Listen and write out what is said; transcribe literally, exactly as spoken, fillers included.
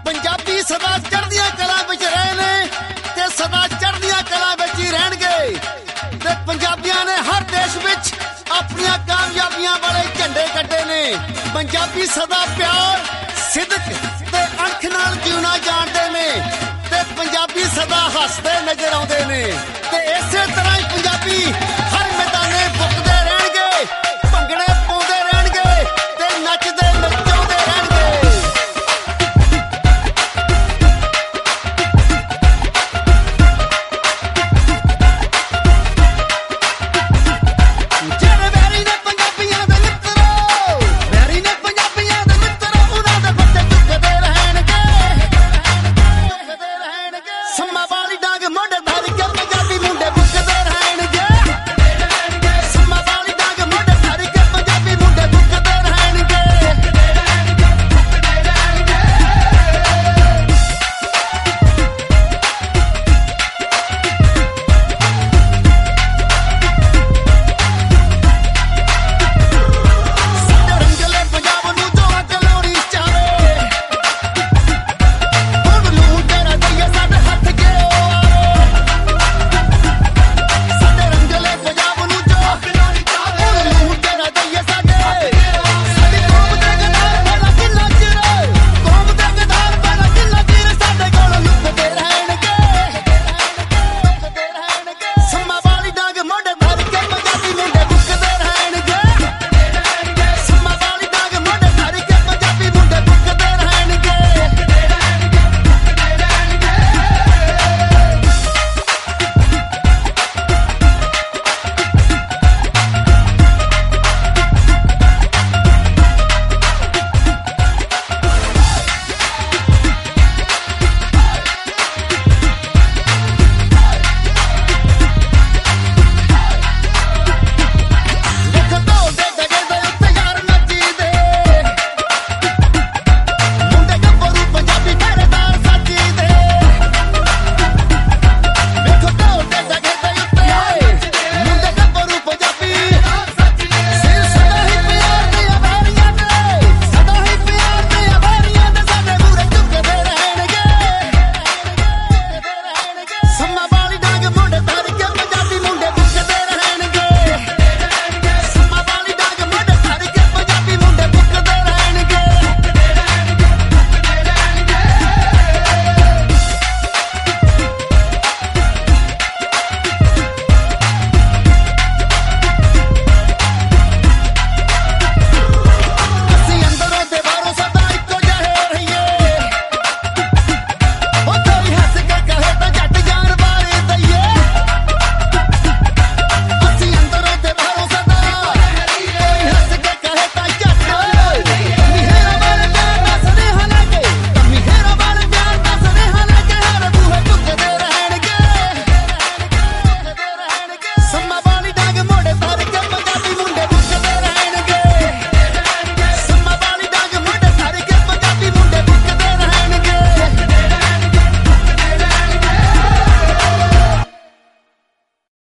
ਪੰਜਾਬੀ ਸਦਾ ਚੜ੍ਹਦੀਆਂ ਕਲਾਂ ਵਿੱਚ ਰਹੇ ਨੇ ਤੇ ਸਦਾ ਚੜ੍ਹਦੀਆਂ ਕਲਾਂ ਵਿੱਚ ਹੀ ਰਹਿਣਗੇ ਤੇ ਪੰਜਾਬੀਆਂ ਨੇ ਹਰ ਦੇਸ਼ ਵਿੱਚ ਆਪਣੀਆਂ ਕਾਮਯਾਬੀਆਂ ਵਾਲੇ ਝੰਡੇ ਕੱਢੇ ਨੇ। ਪੰਜਾਬੀ ਸਦਾ ਪਿਆਰ ਸਿਦਕ ਤੇ ਅਣਖ ਨਾਲ ਜਿਉਣਾ ਜਾਣਦੇ ਨੇ ਤੇ ਪੰਜਾਬੀ ਸਦਾ ਹੱਸਦੇ ਨਜ਼ਰ ਆਉਂਦੇ ਨੇ ਤੇ ਇਸੇ ਤਰ੍ਹਾਂ ਹੀ ਪੰਜਾਬੀ